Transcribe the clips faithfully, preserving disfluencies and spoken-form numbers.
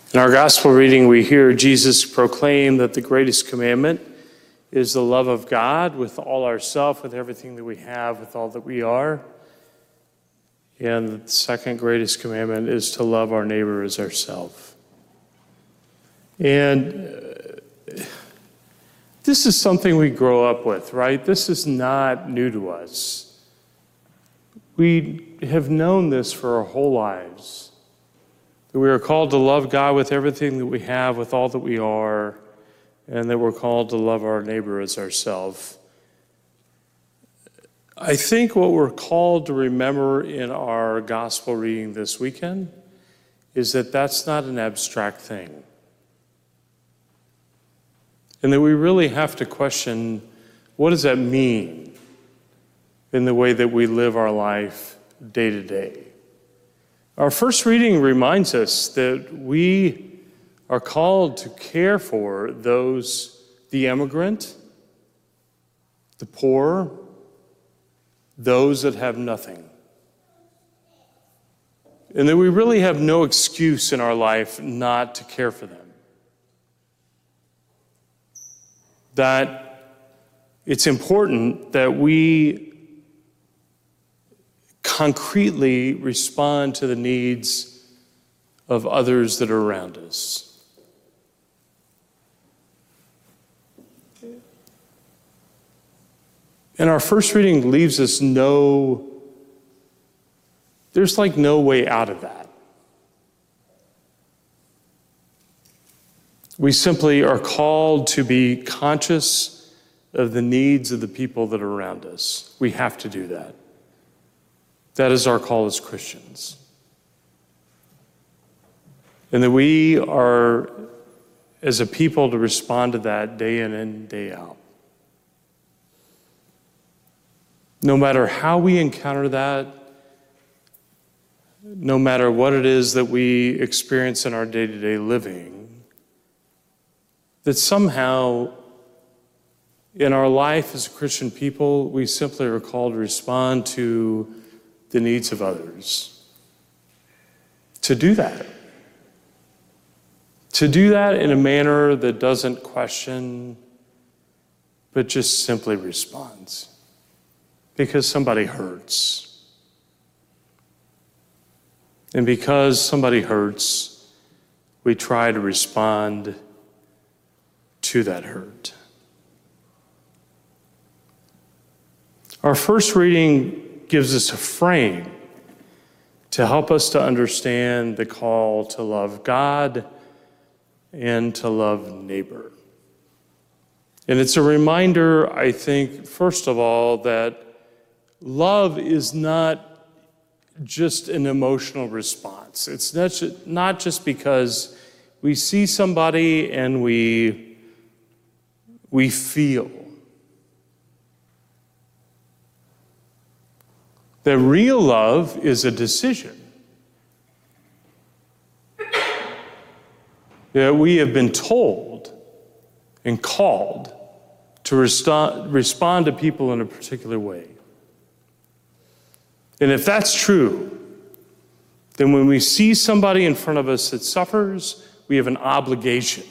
In our gospel reading, we hear Jesus proclaim that the greatest commandment is the love of God with all ourself, with everything that we have, with all that we are. And the second greatest commandment is to love our neighbor as ourselves. And uh, this is something we grow up with, right? This is not new to us. We have known this for our whole lives. That we are called to love God with everything that we have, with all that we are, and that we're called to love our neighbor as ourselves. I think what we're called to remember in our gospel reading this weekend is that that's not an abstract thing. And that we really have to question, what does that mean in the way that we live our life day to day? Our first reading reminds us that we are called to care for those, the immigrant, the poor, those that have nothing. And that we really have no excuse in our life not to care for them. That it's important that we concretely respond to the needs of others that are around us. And our first reading leaves us no, there's like no way out of that. We simply are called to be conscious of the needs of the people that are around us. We have to do that. That is our call as Christians. And that we are, as a people, to respond to that day in and day out. No matter how we encounter that, no matter what it is that we experience in our day-to-day living, that somehow in our life as a Christian people, we simply are called to respond to the needs of others. To do that. To do that in a manner that doesn't question, but just simply responds. Because somebody hurts. And because somebody hurts, we try to respond to that hurt. Our first reading gives us a frame to help us to understand the call to love God and to love neighbor. And it's a reminder, I think, first of all, that love is not just an emotional response. It's not just, not just because we see somebody and we, we feel. The real love is a decision. That we have been told and called to resto- respond to people in a particular way. And if that's true, then when we see somebody in front of us that suffers, we have an obligation.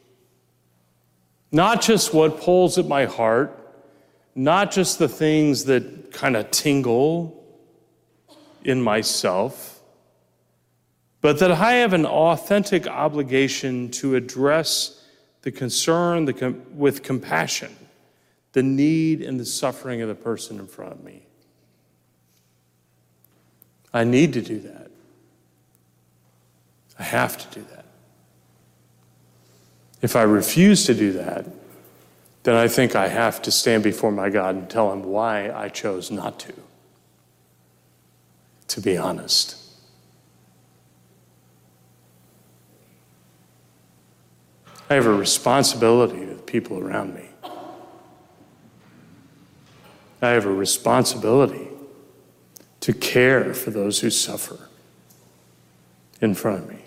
Not just what pulls at my heart, not just the things that kind of tingle in myself, but that I have an authentic obligation to address the concern the com- with compassion, the need and the suffering of the person in front of me. I need to do that. I have to do that. If I refuse to do that, then I think I have to stand before my God and tell him why I chose not to. To be honest. I have a responsibility to the people around me. I have a responsibility to care for those who suffer in front of me.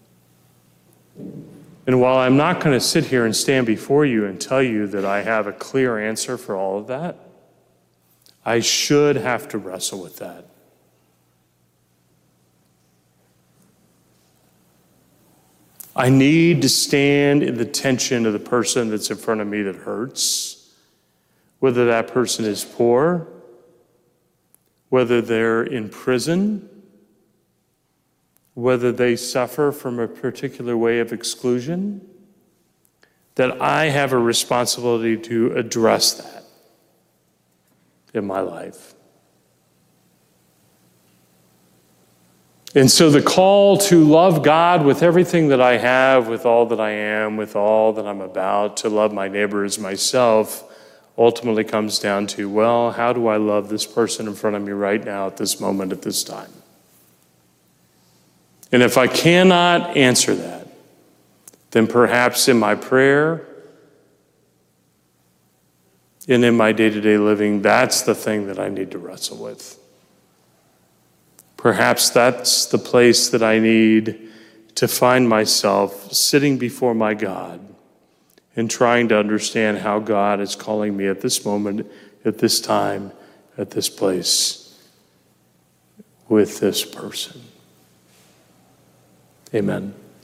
And while I'm not going to sit here and stand before you and tell you that I have a clear answer for all of that, I should have to wrestle with that. I need to stand in the tension of the person that's in front of me that hurts, whether that person is poor, whether they're in prison, whether they suffer from a particular way of exclusion, that I have a responsibility to address that in my life. And so the call to love God with everything that I have, with all that I am, with all that I'm about, to love my neighbor as myself, ultimately comes down to, well, how do I love this person in front of me right now at this moment, at this time? And if I cannot answer that, then perhaps in my prayer and in my day-to-day living, that's the thing that I need to wrestle with. Perhaps that's the place that I need to find myself sitting before my God and trying to understand how God is calling me at this moment, at this time, at this place, with this person. Amen.